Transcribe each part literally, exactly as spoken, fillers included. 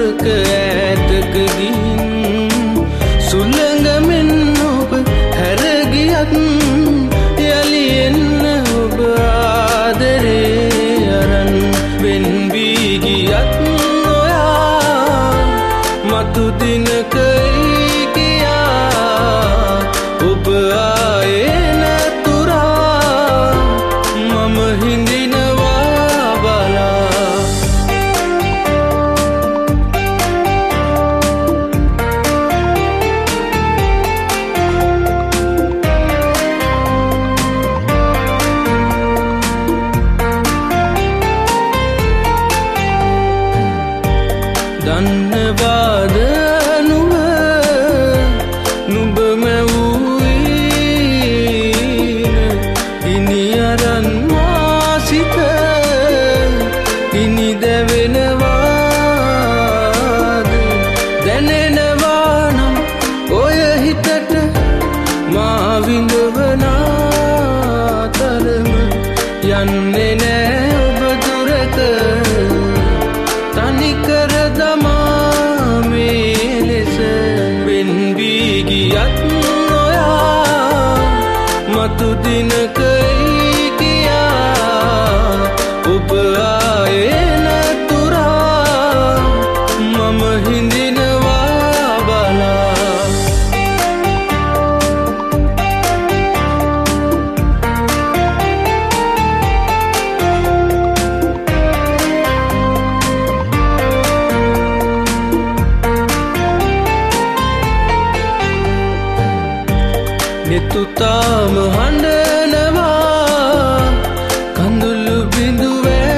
ඈතක ගින් සුළඟ මෙන් ඔබ හැර ගියත් යලි එන්න ඔබ ආදරේ අරන් වෙන් වී ගියත් ඔයා මතු දිනක කියා ඔබ ආයේ නැතුරා මම හිඳිනවා බලා දන්නවාද නුඹ නුඹ මැවුයින ඉනි අරන් මාසිත ඉනි දැවෙනවාද දැනෙනවා නම් ඔය හිතට මා විඳවනා තරම යන්නේ නෑ ඔබ දුරක තනිකර දමා මේ ලෙස වෙන් වී ගියත් ඔයා මතු දිනක කියා ඔබ ආයේ නැතුරා මම හිඳිනවා බලා නෙතු තාම හඬනවා කඳුළු බිඳු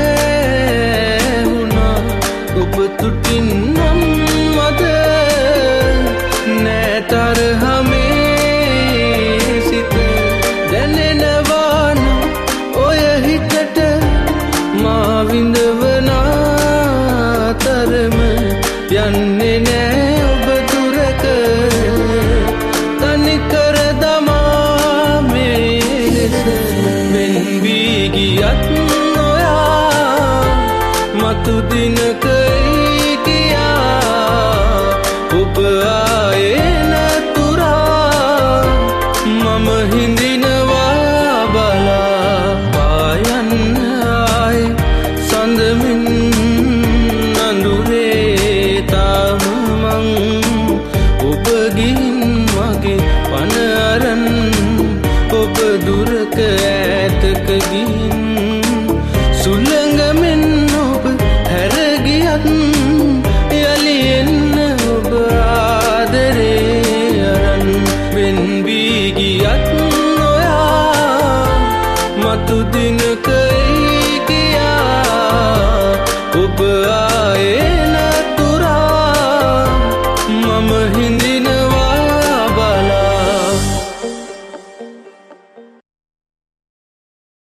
වැහුණා ඔබ තුටින් නම් මද නෑ තරහ මේ